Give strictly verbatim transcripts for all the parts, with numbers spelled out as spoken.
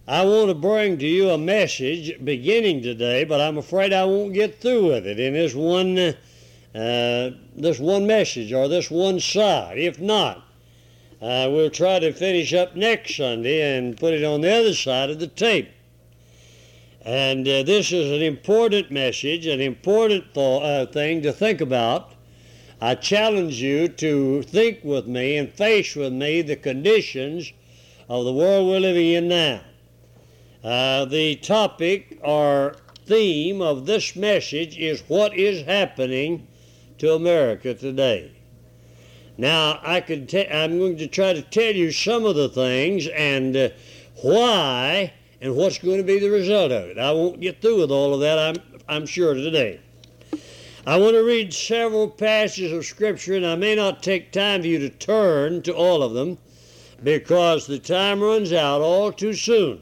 I want to bring to you a message beginning today, but I'm afraid I won't get through with it in this one, uh, this one message or this one side. If not, uh, we'll try to finish up next Sunday and put it on the other side of the tape. And uh, this is an important message, an important th- uh, thing to think about. I challenge you to think with me and face with me the conditions of the world we're living in now. Uh, the topic or theme of this message is what is happening to America today. Now, I could t- I'm going to try to tell you some of the things and uh, why and what's going to be the result of it. I won't get through with all of that, I'm, I'm sure, today. I want to read several passages of Scripture, and I may not take time for you to turn to all of them because the time runs out all too soon.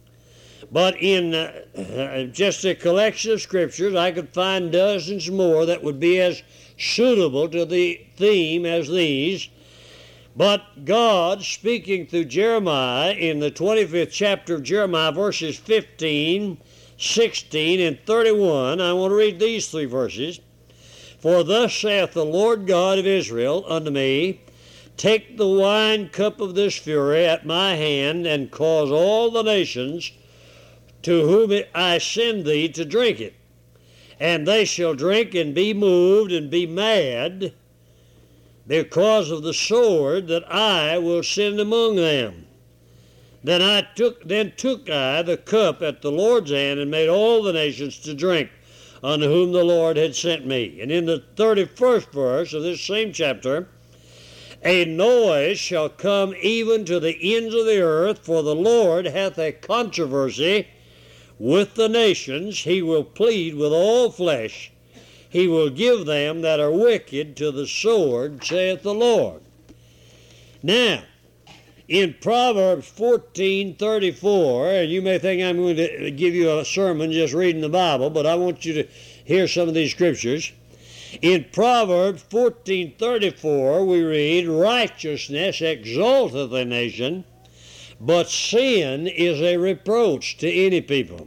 But in uh, uh, just a collection of scriptures, I could find dozens more that would be as suitable to the theme as these. But God, speaking through Jeremiah in the twenty-fifth chapter of Jeremiah, verses fifteen, sixteen, and thirty-one, I want to read these three verses. For thus saith the Lord God of Israel unto me, take the wine cup of this fury at my hand, and cause all the nations to whom I send thee to drink it. And they shall drink and be moved and be mad because of the sword that I will send among them. Then I took then took I the cup at the Lord's hand and made all the nations to drink unto whom the Lord had sent me. And in the thirty-first verse of this same chapter, a noise shall come even to the ends of the earth, for the Lord hath a controversy with the nations. He will plead with all flesh. He will give them that are wicked to the sword, saith the Lord. Now, in Proverbs fourteen thirty-four, and you may think I'm going to give you a sermon just reading the Bible, but I want you to hear some of these scriptures. In Proverbs fourteen thirty-four, we read, righteousness exalteth a nation, but sin is a reproach to any people.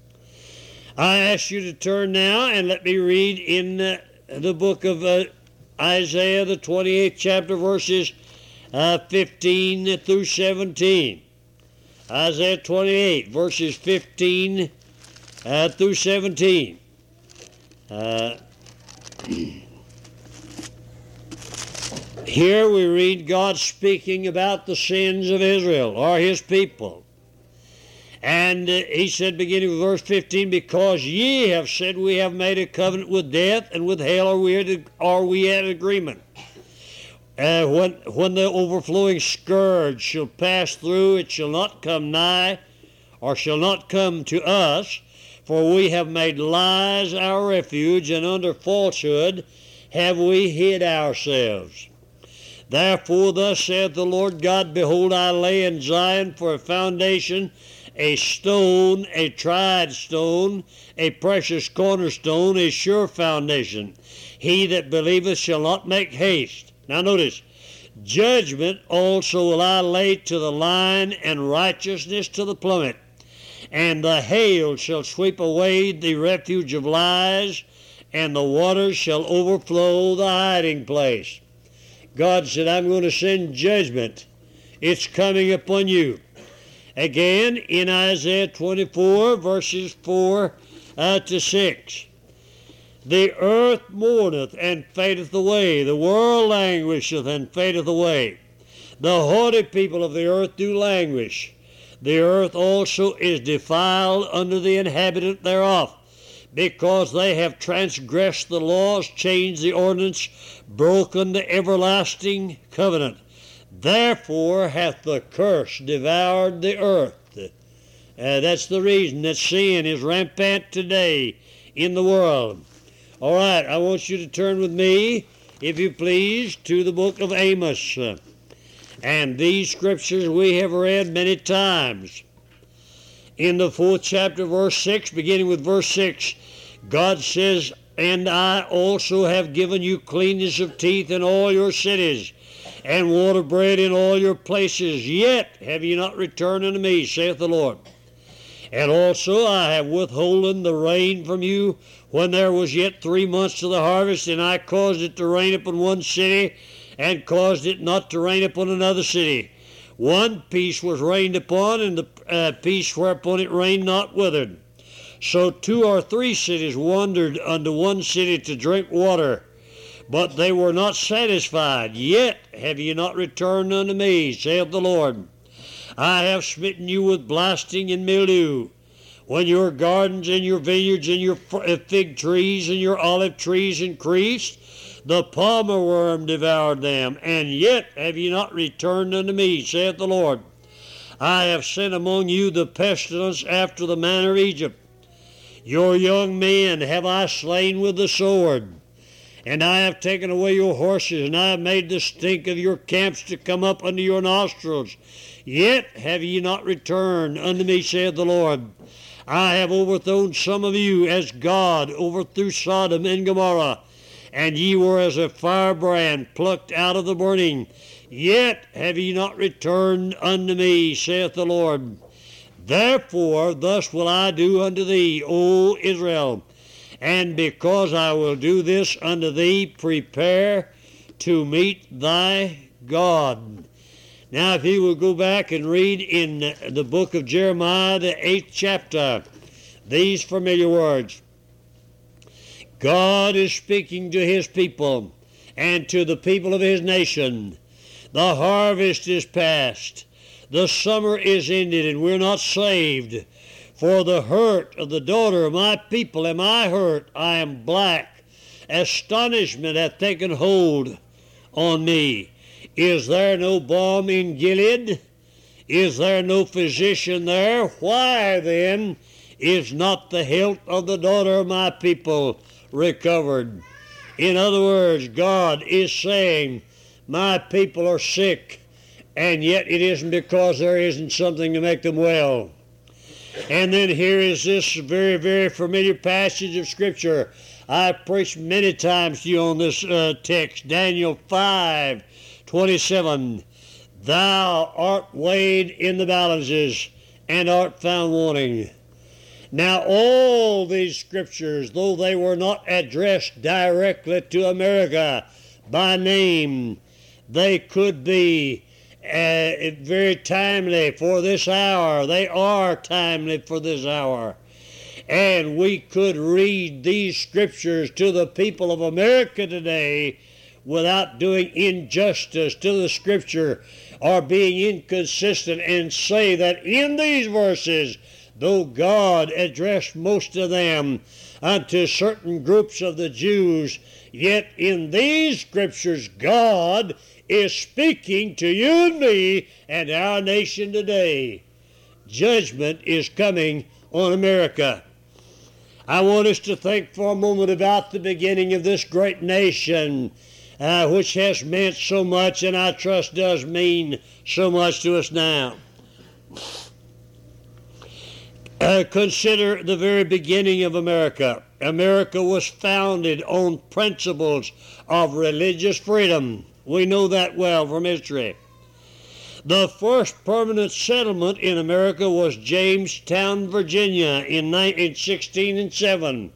I ask you to turn now and let me read in uh, the book of uh, Isaiah, the twenty-eighth chapter, verses uh, fifteen through seventeen. Isaiah twenty-eight, verses fifteen uh, through seventeen. Uh, Here we read God speaking about the sins of Israel, or his people. And uh, he said, beginning with verse fifteen, because ye have said we have made a covenant with death, and with hell are we at, are we at agreement. Uh, when, when the overflowing scourge shall pass through, it shall not come nigh, or shall not come to us, for we have made lies our refuge, and under falsehood have we hid ourselves. Therefore thus saith the Lord God, behold, I lay in Zion for a foundation, a stone, a tried stone, a precious cornerstone, a sure foundation. He that believeth shall not make haste. Now notice, judgment also will I lay to the line, and righteousness to the plummet. And the hail shall sweep away the refuge of lies, and the waters shall overflow the hiding place. God said, I'm going to send judgment. It's coming upon you. Again, in Isaiah twenty-four, verses four uh, to six. The earth mourneth and fadeth away. The world languisheth and fadeth away. The haughty people of the earth do languish. The earth also is defiled under the inhabitant thereof, because they have transgressed the laws, changed the ordinance, broken the everlasting covenant. Therefore hath the curse devoured the earth. Uh, that's the reason that sin is rampant today in the world. All right, I want you to turn with me, if you please, to the book of Amos. And these scriptures we have read many times. In the fourth chapter, verse six, beginning with verse six, God says, and I also have given you cleanness of teeth in all your cities, and water bread in all your places. Yet have ye not returned unto me, saith the Lord. And also I have withholden the rain from you when there was yet three months of the harvest, and I caused it to rain upon one city, and caused it not to rain upon another city. One piece was rained upon, and the uh, piece whereupon it rained not withered. So two or three cities wandered unto one city to drink water, but they were not satisfied. Yet have ye not returned unto me, saith the Lord. I have smitten you with blasting and mildew. When your gardens and your vineyards and your fig trees and your olive trees increased, the palmer worm devoured them, and yet have ye not returned unto me, saith the Lord. I have sent among you the pestilence after the manner of Egypt. Your young men have I slain with the sword, and I have taken away your horses, and I have made the stink of your camps to come up unto your nostrils. Yet have ye not returned unto me, saith the Lord. I have overthrown some of you as God overthrew Sodom and Gomorrah, and ye were as a firebrand plucked out of the burning. Yet have ye not returned unto me, saith the Lord. Therefore thus will I do unto thee, O Israel, and because I will do this unto thee, prepare to meet thy God. Now if you will go back and read in the book of Jeremiah, the eighth chapter, these familiar words. God is speaking to his people and to the people of his nation. The harvest is past. The summer is ended, and we're not saved. For the hurt of the daughter of my people am I hurt. I am black. Astonishment hath taken hold on me. Is there no balm in Gilead? Is there no physician there? Why then is not the health of the daughter of my people recovered? In other words, God is saying, my people are sick, and yet it isn't because there isn't something to make them well. And then here is this very, very familiar passage of Scripture. I've preached many times to you on this uh, text, Daniel five twenty-seven. Thou art weighed in the balances, and art found wanting. Now all these scriptures, though they were not addressed directly to America by name, they could be uh, very timely for this hour. They are timely for this hour. And we could read these scriptures to the people of America today without doing injustice to the Scripture or being inconsistent, and say that in these verses, though God addressed most of them unto certain groups of the Jews, yet in these Scriptures God is speaking to you and me and our nation today. Judgment is coming on America. I want us to think for a moment about the beginning of this great nation, Uh, which has meant so much, and I trust does mean so much to us now. Uh, consider the very beginning of America. America was founded on principles of religious freedom. We know that well from history. The first permanent settlement in America was Jamestown, Virginia in sixteen oh seven.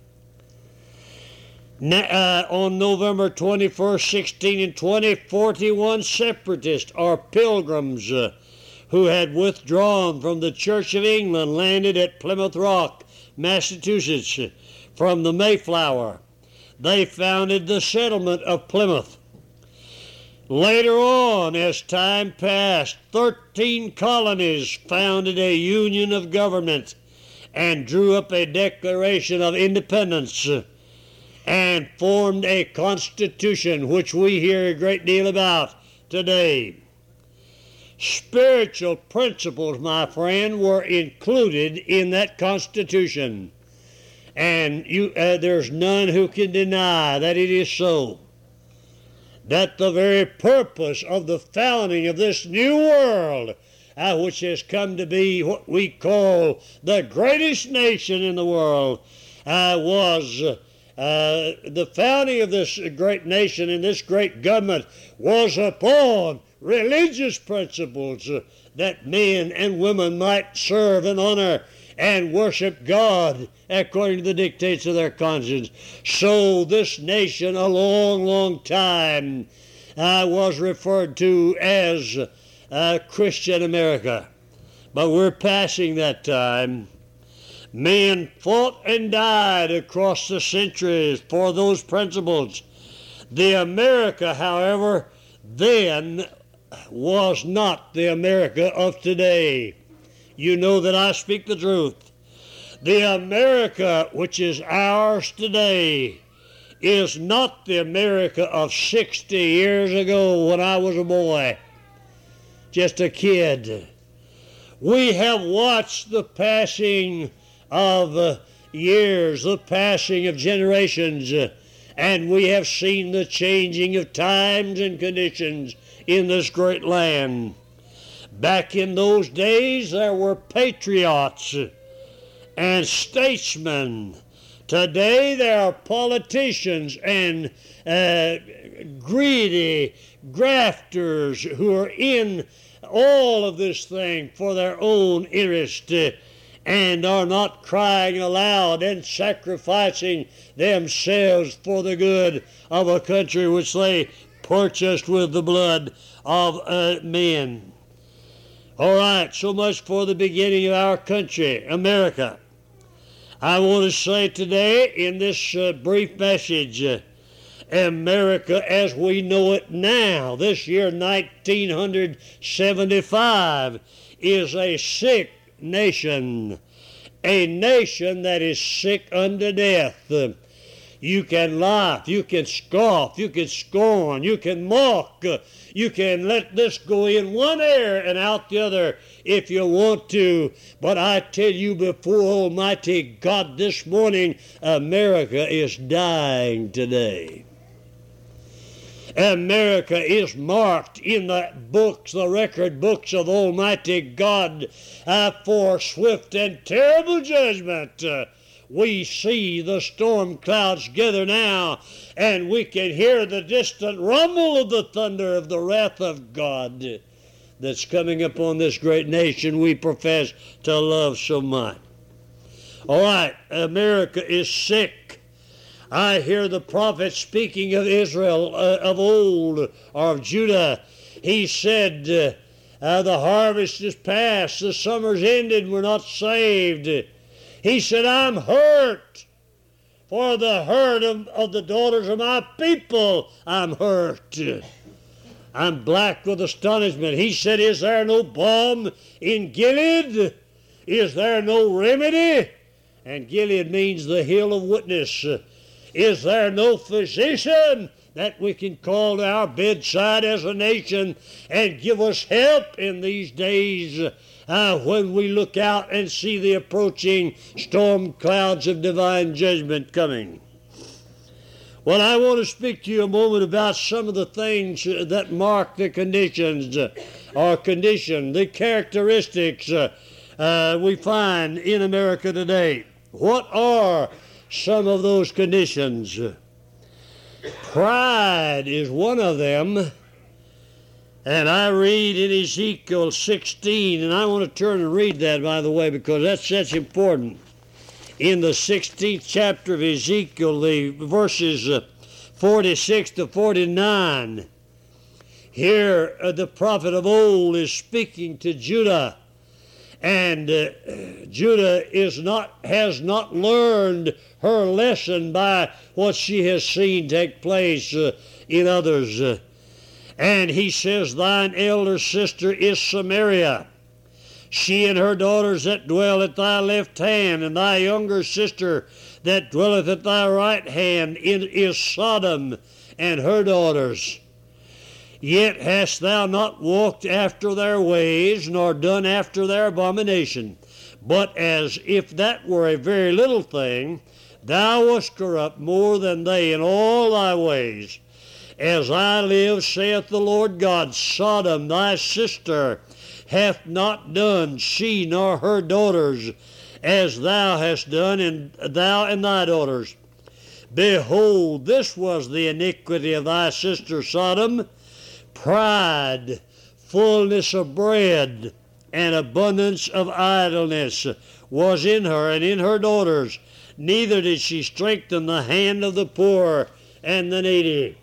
Uh, on November twenty-first, sixteen twenty, forty-one separatists or pilgrims uh, who had withdrawn from the Church of England landed at Plymouth Rock, Massachusetts, from the Mayflower. They founded the settlement of Plymouth. Later on, as time passed, thirteen colonies founded a union of government and drew up a Declaration of Independence and formed a constitution, which we hear a great deal about today. Spiritual principles, my friend, were included in that constitution, and you, uh, there's none who can deny that it is so. That the very purpose of the founding of this new world, uh, which has come to be what we call the greatest nation in the world, uh, was uh, Uh, the founding of this great nation and this great government was upon religious principles, uh, that men and women might serve and honor and worship God according to the dictates of their conscience. So this nation a long, long time uh, was referred to as uh, Christian America. But we're passing that time. Men fought and died across the centuries for those principles. The America, however, then was not the America of today. You know that I speak the truth. The America which is ours today is not the America of sixty years ago when I was a boy, just a kid. We have watched the passing of uh, years, the passing of generations, uh, and we have seen the changing of times and conditions in this great land. Back in those days, there were patriots and statesmen. Today, there are politicians and uh, greedy grafters who are in all of this thing for their own interest, uh, and are not crying aloud and sacrificing themselves for the good of a country which they purchased with the blood of uh, men. All right, so much for the beginning of our country, America. I want to say today in this uh, brief message, uh, America as we know it now, this year nineteen seventy-five, is a sick nation, a nation that is sick unto death. You can laugh, you can scoff, you can scorn, you can mock, you can let this go in one ear and out the other if you want to. But I tell you before Almighty God this morning, America is dying today. America is marked in the books, the record books of Almighty God, uh, for swift and terrible judgment. Uh, we see the storm clouds gather now, and we can hear the distant rumble of the thunder of the wrath of God that's coming upon this great nation we profess to love so much. All right, America is sick. I hear the prophet speaking of Israel uh, of old, or of Judah. He said, uh, uh, the harvest is past, the summer's ended, we're not saved. He said, I'm hurt. For the hurt of, of the daughters of my people, I'm hurt. I'm black with astonishment. He said, is there no balm in Gilead? Is there no remedy? And Gilead means the hill of witness. Is there no physician that we can call to our bedside as a nation and give us help in these days uh, when we look out and see the approaching storm clouds of divine judgment coming? Well, I want to speak to you a moment about some of the things that mark the conditions uh, or condition, the characteristics uh, uh, we find in America today. What are some of those conditions? Pride is one of them. And I read in Ezekiel sixteen, and I want to turn and read that, by the way, because that's, that's important. In the sixteenth chapter of Ezekiel, the verses uh, forty-six to forty-nine, here uh, the prophet of old is speaking to Judah. And uh, Judah is not, has not learned her lesson by what she has seen take place uh, in others. Uh, and he says, thine elder sister is Samaria, she and her daughters that dwell at thy left hand, and thy younger sister that dwelleth at thy right hand is Sodom and her daughters. Yet hast thou not walked after their ways, nor done after their abomination. But as if that were a very little thing, thou wast corrupt more than they in all thy ways. As I live, saith the Lord God, Sodom, thy sister, hath not done, she nor her daughters, as thou hast done, and thou and thy daughters. Behold, this was the iniquity of thy sister Sodom, pride, fullness of bread, and abundance of idleness was in her and in her daughters. Neither did she strengthen the hand of the poor and the needy.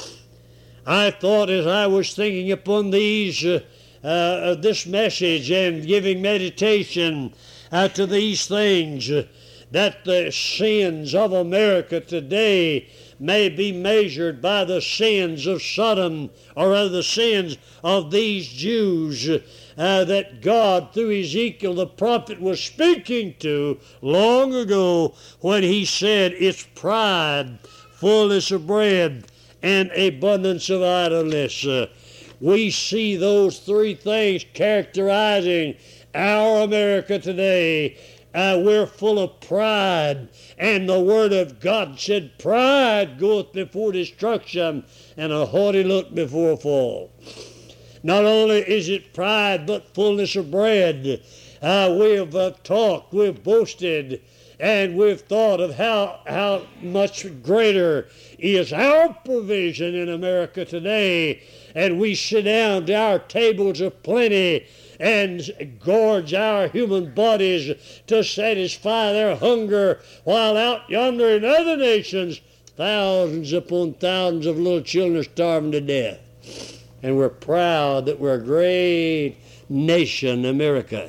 I thought as I was thinking upon these, uh, uh, this message and giving meditation uh, to these things, uh, that the sins of America today may be measured by the sins of Sodom, or rather the sins of these Jews uh, that God, through Ezekiel the prophet, was speaking to long ago when he said, it's pride, fullness of bread, and abundance of idleness. Uh, we see those three things characterizing our America today. Uh, we're full of pride, and the Word of God said, pride goeth before destruction, and a haughty look before a fall. Not only is it pride, but fullness of bread. Uh, we've uh, talked, we've boasted, and we've thought of how, how much greater is our provision in America today, and we sit down to our tables of plenty and gorge our human bodies to satisfy their hunger, while out yonder in other nations, thousands upon thousands of little children are starving to death. And we're proud that we're a great nation, America.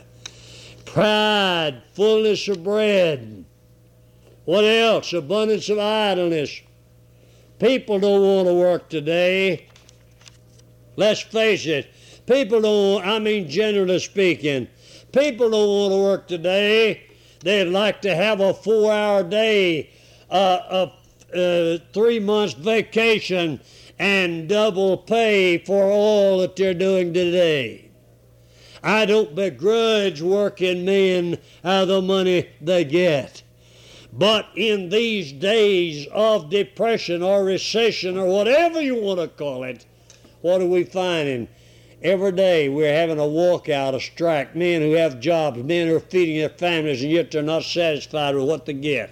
Pride, fullness of bread. What else? Abundance of idleness. People don't want to work today. Let's face it. People don't, I mean generally speaking, people don't want to work today. They'd like to have a four-hour day, uh, a uh, three months vacation, and double pay for all that they're doing today. I don't begrudge working men uh, the money they get. But in these days of depression or recession or whatever you want to call it, what are we finding? Every day we're having a walkout, a strike, men who have jobs, men who are feeding their families, and yet they're not satisfied with what they get.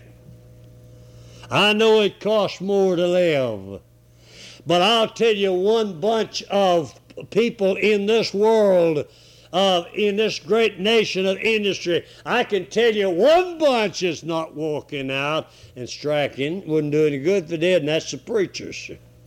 I know it costs more to live, but I'll tell you one bunch of people in this world, uh, in this great nation of industry, I can tell you one bunch is not walking out and striking. Wouldn't do any good if they did, and that's the preachers.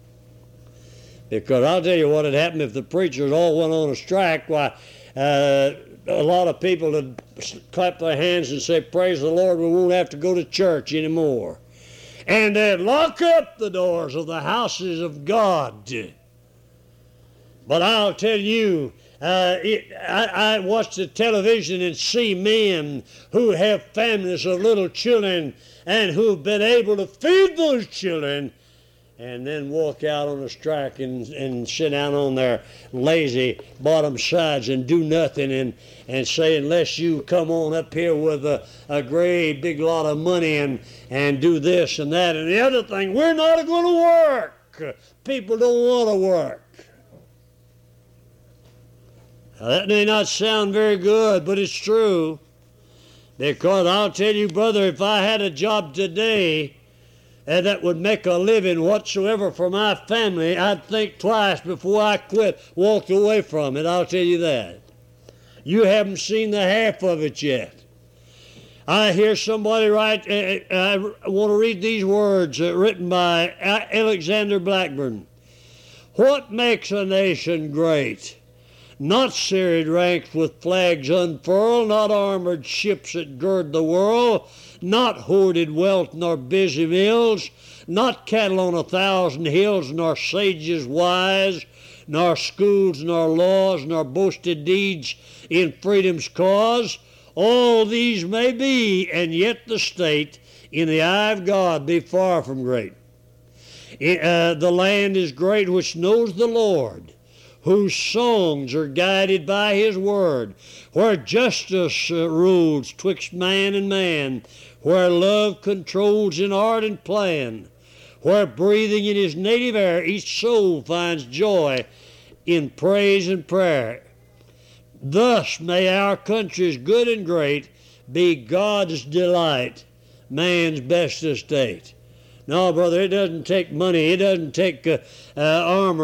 Because I'll tell you what had happened if the preachers all went on a strike. Why, uh, a lot of people would clap their hands and say, praise the Lord, we won't have to go to church anymore. And they'd lock up the doors of the houses of God. But I'll tell you, uh, it, I, I watch the television and see men who have families of little children and who've been able to feed those children, and then walk out on a strike and, and sit down on their lazy bottom sides and do nothing and, and say, unless you come on up here with a, a great big lot of money and, and do this and that and the other thing, we're not going to work. People don't want to work. Now, that may not sound very good, but it's true. Because I'll tell you, brother, if I had a job today and that would make a living whatsoever for my family, I'd think twice before I quit, walked away from it. I'll tell you that. You haven't seen the half of it yet. I hear somebody write, uh, I want to read these words uh, written by Alexander Blackburn. What makes a nation great? Not serried ranks with flags unfurled, not armored ships that gird the world, not hoarded wealth nor busy mills, not cattle on a thousand hills, nor sages wise, nor schools, nor laws, nor boasted deeds in freedom's cause. All these may be, and yet the state, in the eye of God, be far from great. It, uh, the land is great which knows the Lord, whose songs are guided by his word, where justice uh, rules twixt man and man, where love controls in art and plan, where breathing in his native air each soul finds joy in praise and prayer. Thus may our country's good and great be God's delight, man's best estate. No, brother, it doesn't take money, it doesn't take uh, uh, armor,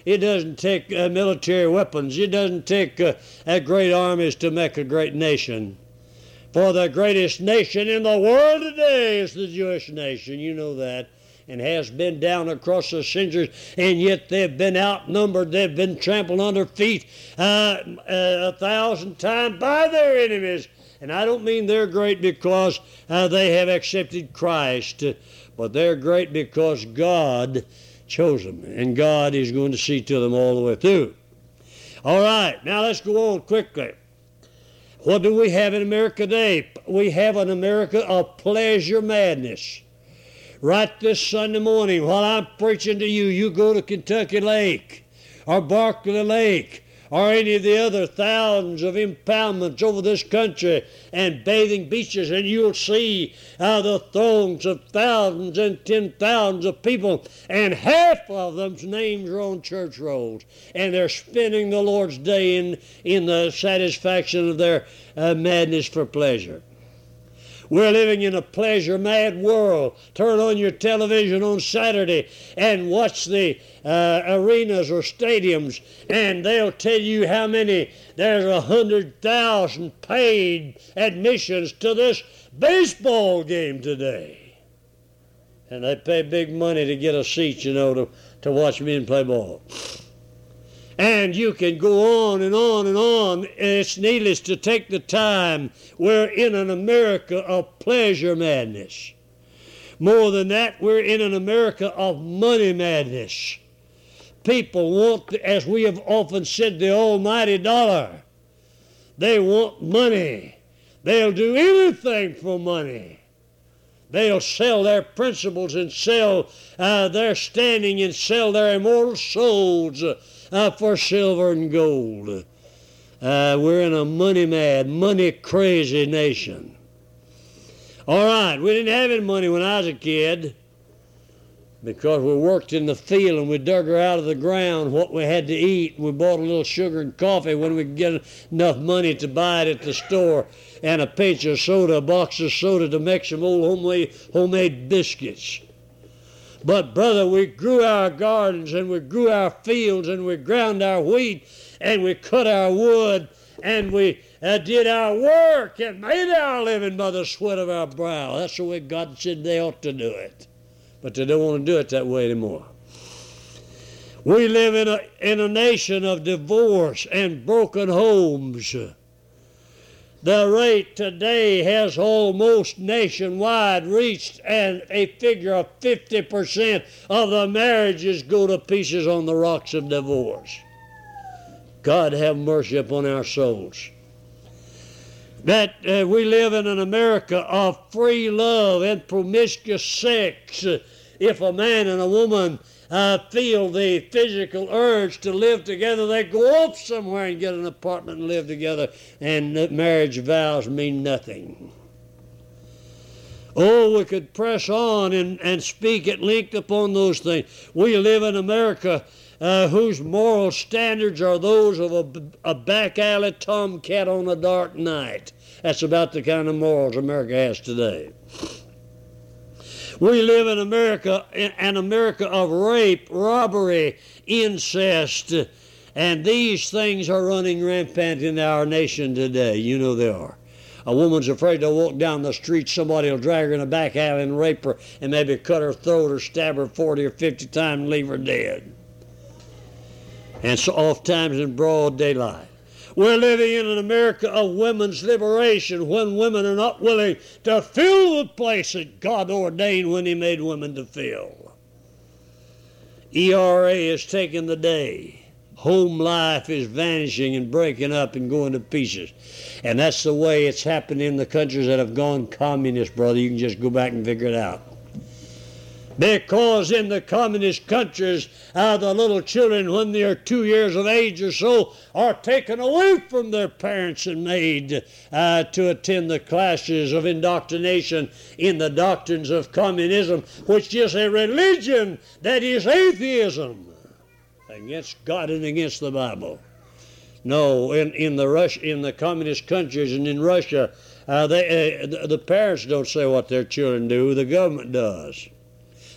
It doesn't take uh, military weapons. It doesn't take uh, uh, great armies to make a great nation. For the greatest nation in the world today is the Jewish nation. You know that. And has been down across the centuries, and yet they've been outnumbered. They've been trampled under feet uh, uh, a thousand times by their enemies. And I don't mean they're great because uh, they have accepted Christ, uh, but they're great because God chose them, and God is going to see to them all the way through. All right, now let's go on quickly. What do we have in America today? We have an America of pleasure madness. Right this Sunday morning, while I'm preaching to you, you go to Kentucky Lake or Barkley Lake or any of the other thousands of impoundments over this country and bathing beaches, and you'll see uh, the throngs of thousands and ten thousands of people, and half of them's names are on church rolls, and they're spending the Lord's day in, in the satisfaction of their uh, madness for pleasure. We're living in a pleasure-mad world. Turn on your television on Saturday and watch the uh, arenas or stadiums, and they'll tell you how many. There's a hundred thousand paid admissions to this baseball game today. And they pay big money to get a seat, you know, to, to watch men play ball. And you can go on and on and on. It's needless to take the time. We're in an America of pleasure madness. More than that, we're in an America of money madness. People want, as we have often said, the almighty dollar. They want money. They'll do anything for money. They'll sell their principles and sell uh, their standing and sell their immortal souls uh, Uh, for silver and gold. Uh, we're in a money-mad, money-crazy nation. All right, we didn't have any money when I was a kid because we worked in the field and we dug her out of the ground what we had to eat. We bought a little sugar and coffee when we could get enough money to buy it at the store, and a pinch of soda, a box of soda to make some old homemade, homemade biscuits. But, brother, we grew our gardens and we grew our fields and we ground our wheat and we cut our wood and we uh, did our work and made our living by the sweat of our brow. That's the way God said they ought to do it. But they don't want to do it that way anymore. We live in a, in a nation of divorce and broken homes. The rate today has almost nationwide reached, and a figure of fifty percent of the marriages go to pieces on the rocks of divorce. God have mercy upon our souls. That uh, we live in an America of free love and promiscuous sex. If a man and a woman Uh, feel the physical urge to live together, they go off somewhere and get an apartment and live together, and marriage vows mean nothing. Oh, we could press on and, and speak at length upon those things. We live in America uh, whose moral standards are those of a, a back alley tomcat on a dark night. That's about the kind of morals America has today. We live in America, an America of rape, robbery, incest, and these things are running rampant in our nation today. You know they are. A woman's afraid to walk down the street. Somebody will drag her in a back alley and rape her and maybe cut her throat or stab her forty or fifty times and leave her dead. And so oft times in broad daylight. We're living in an America of women's liberation when women are not willing to fill the place that God ordained when He made women to fill. E R A is taking the day. Home life is vanishing and breaking up and going to pieces. And that's the way it's happened in the countries that have gone communist, brother. You can just go back and figure it out. Because in the communist countries, uh, the little children, when they are two years of age or so, are taken away from their parents and made uh, to attend the classes of indoctrination in the doctrines of communism, which is a religion that is atheism against God and against the Bible. No, in, in, the, Rus- in the communist countries and in Russia, uh, they, uh, the, the parents don't say what their children do, the government does.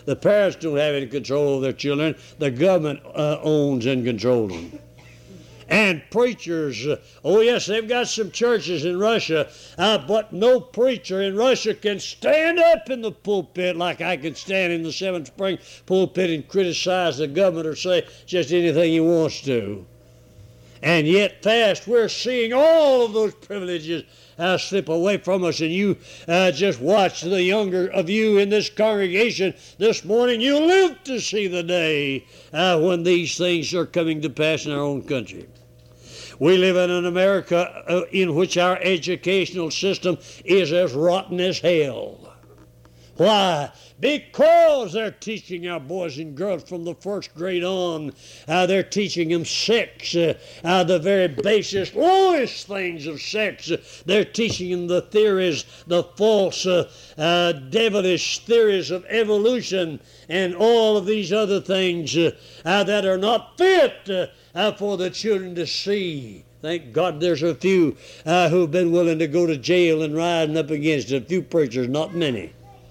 The parents don't have any control over their children. The government uh, owns and controls them. And preachers, uh, oh yes, they've got some churches in Russia, uh, but no preacher in Russia can stand up in the pulpit like I can stand in the Seventh Spring pulpit and criticize the government or say just anything he wants to. And yet fast we're seeing all of those privileges uh, slip away from us. And you uh, just watch the younger of you in this congregation this morning. You live to see the day uh, when these things are coming to pass in our own country. We live in an America uh, in which our educational system is as rotten as hell. Why? Because they're teaching our boys and girls from the first grade on. Uh, they're teaching them sex, uh, uh, the very basest, lowest things of sex. Uh, they're teaching them the theories, the false, uh, uh, devilish theories of evolution and all of these other things uh, uh, that are not fit uh, uh, for the children to see. Thank God there's a few uh, who've been willing to go to jail and rising up against it. A few preachers, not many.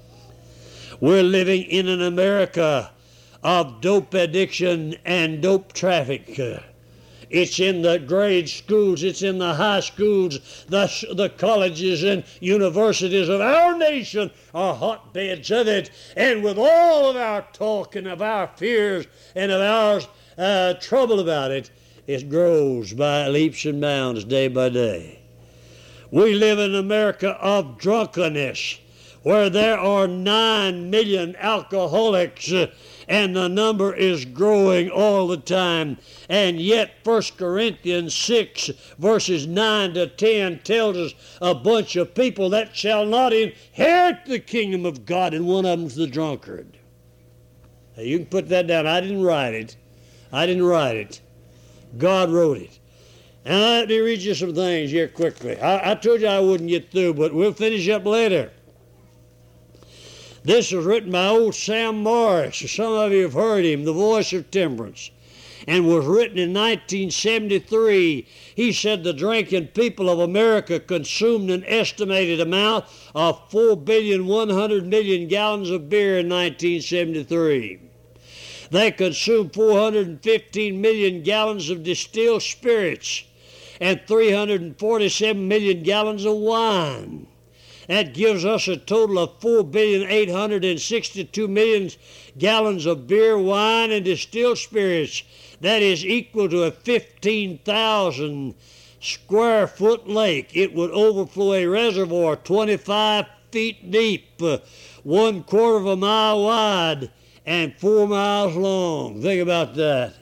We're living in an America of dope addiction and dope traffic. It's in the grade schools, it's in the high schools, the, the colleges and universities of our nation are hotbeds of it. And with all of our talk and of our fears and of our uh, trouble about it, it grows by leaps and bounds day by day. We live in America of drunkenness, where there are nine million alcoholics, uh, and the number is growing all the time. And yet First Corinthians six, verses nine to ten tells us a bunch of people that shall not inherit the kingdom of God, and one of them's the drunkard. Now, you can put that down. I didn't write it. I didn't write it. God wrote it. And let me read you some things here quickly. I, I told you I wouldn't get through, but we'll finish up later. This was written by old Sam Morris. Some of you have heard him, the voice of temperance, and was written in nineteen seventy-three. He said the drinking people of America consumed an estimated amount of four billion one hundred million gallons of beer in nineteen seventy-three. They consumed four hundred fifteen million gallons of distilled spirits and three hundred forty-seven million gallons of wine. That gives us a total of four billion eight hundred sixty-two million gallons of beer, wine, and distilled spirits. That is equal to a fifteen thousand square foot lake. It would overflow a reservoir twenty-five feet deep, uh, one quarter of a mile wide, and four miles long. Think about that.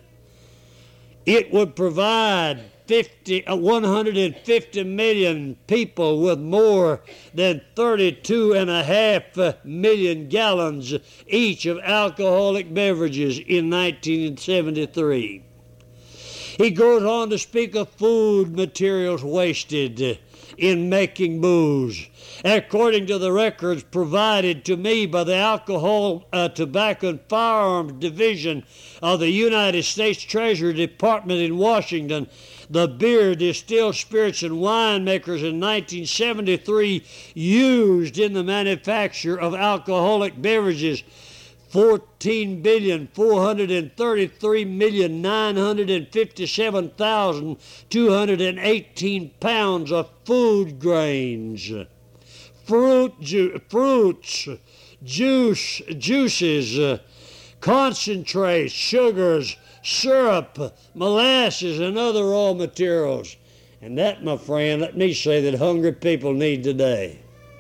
It would provide fifty, uh, one hundred fifty million people with more than thirty-two and a half million gallons each of alcoholic beverages in nineteen seventy-three. He goes on to speak of food materials wasted in making booze. According to the records provided to me by the Alcohol, uh, Tobacco, and Firearms Division of the United States Treasury Department in Washington, the beer, distilled spirits, and wine makers in nineteen seventy-three used in the manufacture of alcoholic beverages fourteen billion four hundred thirty-three million nine hundred fifty-seven thousand two hundred eighteen pounds of food grains, fruit ju- fruits, juice, juices, uh, concentrates, sugars, syrup, molasses, and other raw materials. And that, my friend, let me say that hungry people need today.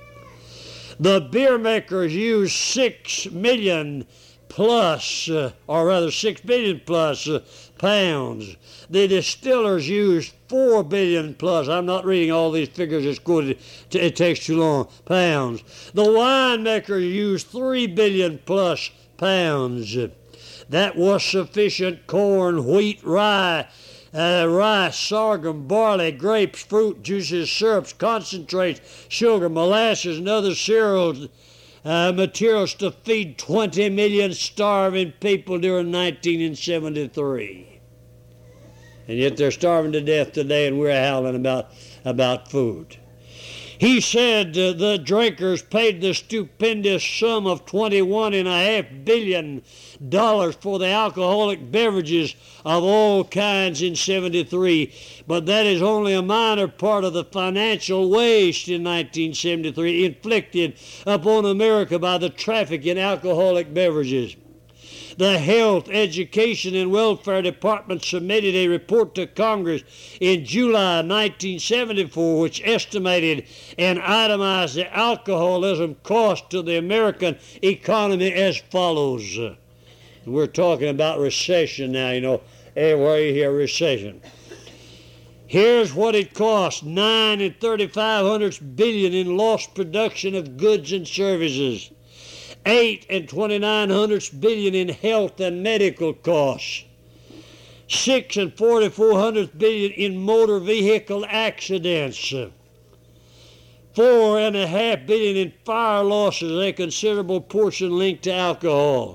The beer makers use six million plus, uh, or rather six billion plus uh, pounds. The distillers use four billion plus. I'm not reading all these figures, it's quoted, it takes too long, pounds. The winemakers use three billion plus pounds. That was sufficient corn, wheat, rye, uh, rice, sorghum, barley, grapes, fruit, juices, syrups, concentrates, sugar, molasses, and other cereals, uh, materials to feed twenty million starving people during nineteen seventy-three. And yet they're starving to death today, and we're howling about, about food. He said uh, the drinkers paid the stupendous sum of twenty-one and a half billion dollars for the alcoholic beverages of all kinds in seventy-three, but that is only a minor part of the financial waste in nineteen seventy-three inflicted upon America by the traffic in alcoholic beverages. The Health, Education, and Welfare Department submitted a report to Congress in July nineteen seventy-four, which estimated and itemized the alcoholism cost to the American economy as follows. We're talking about recession now, you know, everywhere you hear recession. Here's what it cost: nine and thirty-five hundredths billion in lost production of goods and services. Eight and twenty-nine hundredths billion in health and medical costs. Six and forty-four hundredths billion in motor vehicle accidents. Four and a half billion in fire losses, a considerable portion linked to alcohol.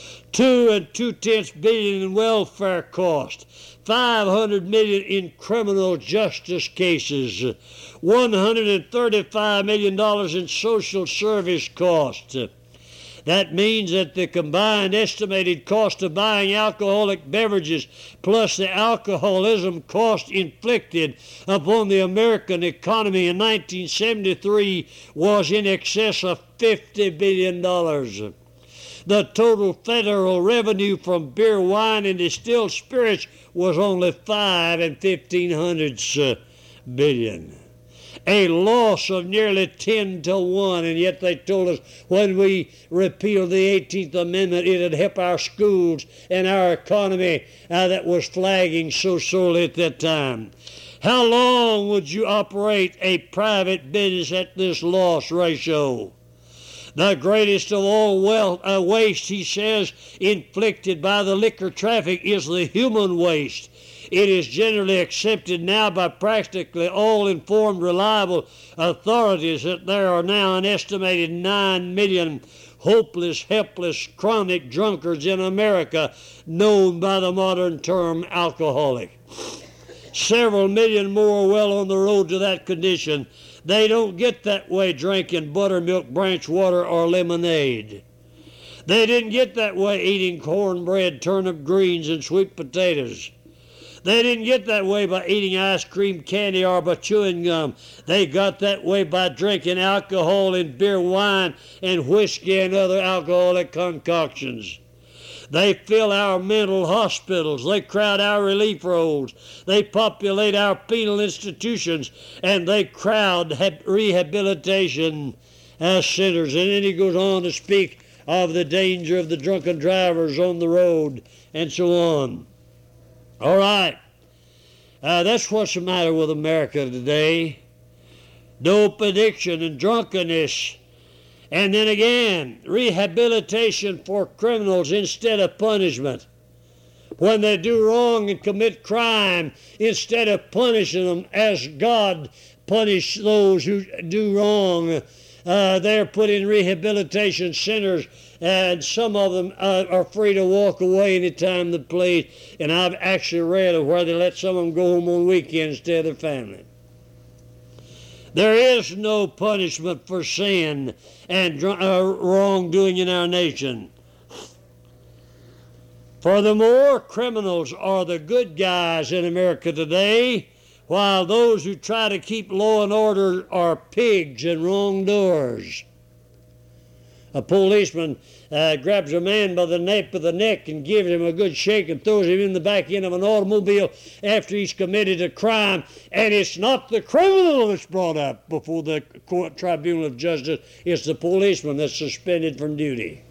Two and two-tenths billion in welfare costs. Five hundred million in criminal justice cases. One hundred thirty-five million dollars in social service costs. That means that the combined estimated cost of buying alcoholic beverages plus the alcoholism cost inflicted upon the American economy in nineteen seventy-three was in excess of fifty billion dollars. The total federal revenue from beer, wine, and distilled spirits was only five and fifteen hundredths billion. A loss of nearly ten to one, and yet they told us when we repealed the eighteenth Amendment it would help our schools and our economy uh, that was flagging so sorely at that time. How long would you operate a private business at this loss ratio? The greatest of all wealth, uh, waste, he says, inflicted by the liquor traffic is the human waste. It is generally accepted now by practically all informed, reliable authorities that there are now an estimated nine million hopeless, helpless, chronic drunkards in America, known by the modern term alcoholic. Several million more are well on the road to that condition. They don't get that way drinking buttermilk, branch water, or lemonade. They didn't get that way eating cornbread, turnip greens, and sweet potatoes. They didn't get that way by eating ice cream, candy, or by chewing gum. They got that way by drinking alcohol and beer, wine, and whiskey and other alcoholic concoctions. They fill our mental hospitals. They crowd our relief roads. They populate our penal institutions, and they crowd rehabilitation as centers. And then he goes on to speak of the danger of the drunken drivers on the road and so on. All right, uh, that's what's the matter with America today. Dope addiction and drunkenness. And then again, rehabilitation for criminals instead of punishment. When they do wrong and commit crime, instead of punishing them as God punished those who do wrong, uh, they're put in rehabilitation centers, and some of them uh, are free to walk away anytime they please. And I've actually read of where they let some of them go home on weekends to their family. There is no punishment for sin and uh, wrongdoing in our nation. Furthermore, criminals are the good guys in America today, while those who try to keep law and order are pigs and wrongdoers. A policeman uh, grabs a man by the nape of the neck and gives him a good shake and throws him in the back end of an automobile after he's committed a crime. And it's not the criminal that's brought up before the court tribunal of justice. It's the policeman that's suspended from duty.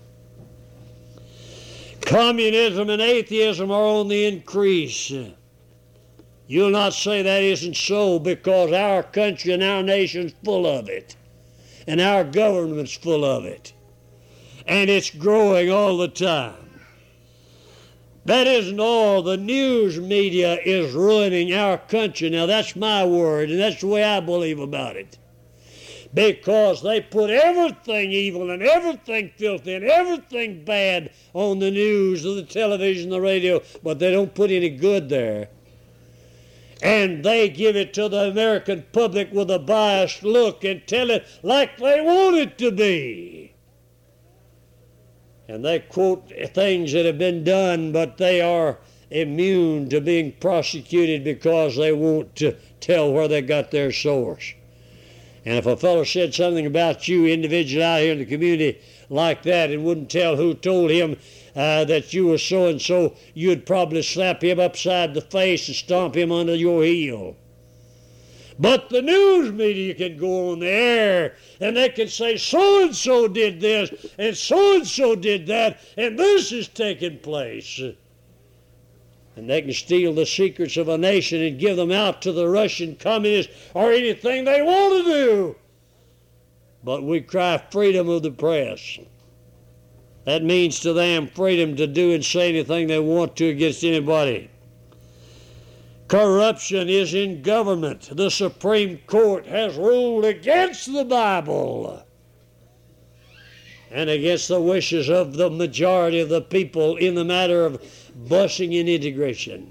Communism and atheism are on the increase. You'll not say that isn't so, because our country and our nation's full of it. And our government's full of it. And it's growing all the time. That isn't all. The news media is ruining our country. Now, that's my word, and that's the way I believe about it. Because they put everything evil and everything filthy and everything bad on the news, or the television, the radio, but they don't put any good there. And they give it to the American public with a biased look and tell it like they want it to be. And they quote things that have been done, but they are immune to being prosecuted because they won't to tell where they got their source. And if a fellow said something about you, individual out here in the community like that, and wouldn't tell who told him uh, that you were so-and-so, you'd probably slap him upside the face and stomp him under your heel. But the news media can go on the air, and they can say so-and-so did this, and so-and-so did that, and this is taking place. And they can steal the secrets of a nation and give them out to the Russian communists or anything they want to do. But we cry freedom of the press. That means to them freedom to do and say anything they want to against anybody. Corruption is in government. The Supreme Court has ruled against the Bible and against the wishes of the majority of the people in the matter of busing and integration.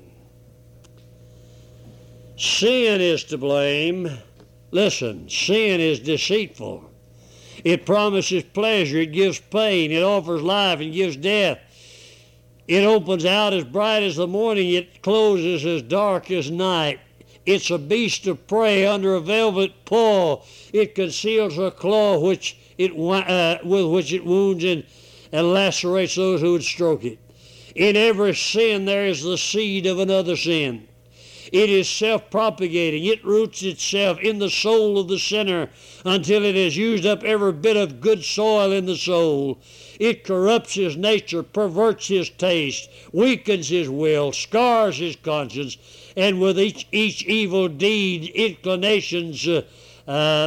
Sin is to blame. Listen, sin is deceitful. It promises pleasure, it gives pain, it offers life and gives death. It opens out as bright as the morning, it closes as dark as night. It's a beast of prey under a velvet paw. It conceals a claw which it, uh, with which it wounds and, and lacerates those who would stroke it. In every sin there is the seed of another sin. It is self-propagating. It roots itself in the soul of the sinner until it has used up every bit of good soil in the soul. It corrupts his nature, perverts his taste, weakens his will, scars his conscience, and with each, each evil deed, inclinations uh, uh,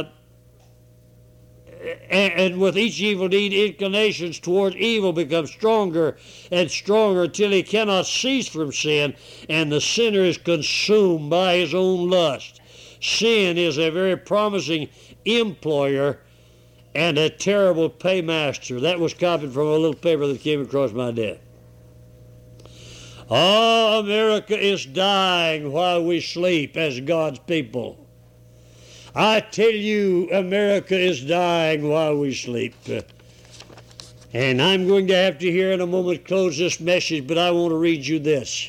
and with each evil deed, inclinations toward evil become stronger and stronger until he cannot cease from sin, and the sinner is consumed by his own lust. Sin is a very promising employer and a terrible paymaster. That was copied from a little paper that came across my desk. Oh, America is dying while we sleep as God's people. I tell you, America is dying while we sleep. And I'm going to have to here in a moment close this message, but I want to read you this.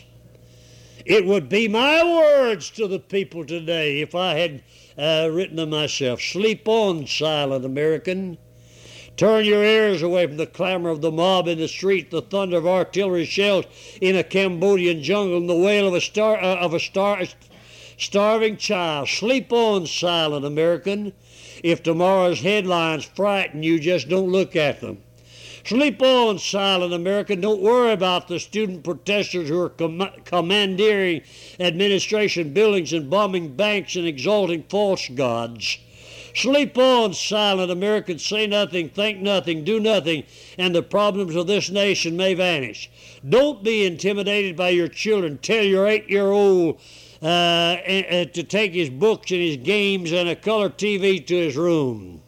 It would be my words to the people today if I had uh, written them myself. Sleep on, silent American. Turn your ears away from the clamor of the mob in the street, the thunder of artillery shells in a Cambodian jungle, and the wail of a star uh, of a star. starving child. Sleep on, silent American. If tomorrow's headlines frighten you, just don't look at them. Sleep on, silent American. Don't worry about the student protesters who are com- commandeering administration buildings and bombing banks and exalting false gods. Sleep on, silent American. Say nothing, think nothing, do nothing, and the problems of this nation may vanish. Don't be intimidated by your children. Tell your eight-year-old Uh, uh, to take his books and his games and a color T V to his room.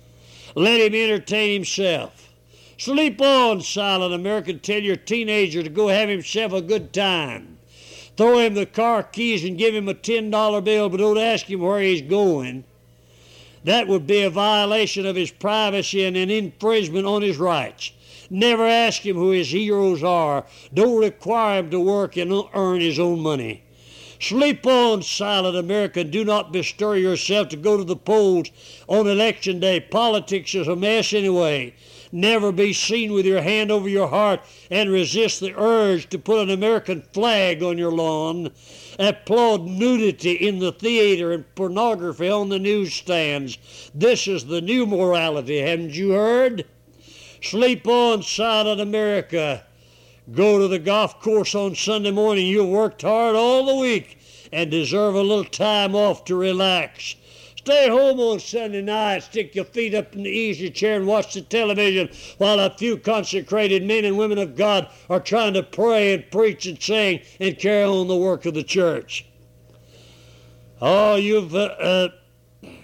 Let him entertain himself. Sleep on, silent American. Tell your teenager to go have himself a good time. Throw him the car keys and give him a ten dollar bill, but don't ask him where he's going. That would be a violation of his privacy and an infringement on his rights. Never ask him who his heroes are. Don't require him to work and earn his own money. Sleep on, silent American. Do not bestir yourself to go to the polls on election day. Politics is a mess anyway. Never be seen with your hand over your heart and resist the urge to put an American flag on your lawn. Applaud nudity in the theater and pornography on the newsstands. This is the new morality, haven't you heard? Sleep on, silent America. Go to the golf course on Sunday morning. You've worked hard all the week and deserve a little time off to relax. Stay home on Sunday night, stick your feet up in the easy chair and watch the television while a few consecrated men and women of God are trying to pray and preach and sing and carry on the work of the church. Oh, you've uh, uh,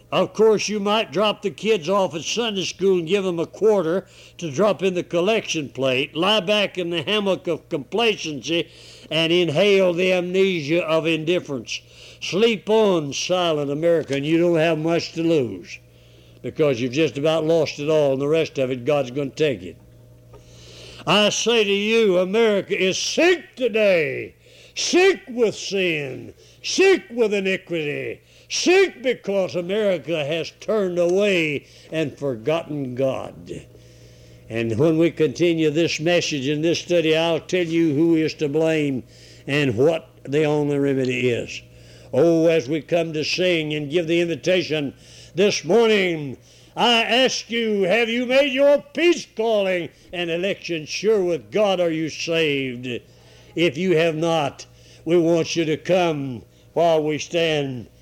Of course, you might drop the kids off at Sunday school and give them a quarter to drop in the collection plate, lie back in the hammock of complacency, and inhale the amnesia of indifference. Sleep on, silent America, and you don't have much to lose, because you've just about lost it all, and the rest of it, God's going to take it. I say to you, America is sick today, sick with sin, sick with iniquity, sick because America has turned away and forgotten God. And when we continue this message in this study, I'll tell you who is to blame and what the only remedy is. Oh, as we come to sing and give the invitation this morning, I ask you, have you made your peace calling and election sure with God? Are you saved? If you have not, we want you to come while we stand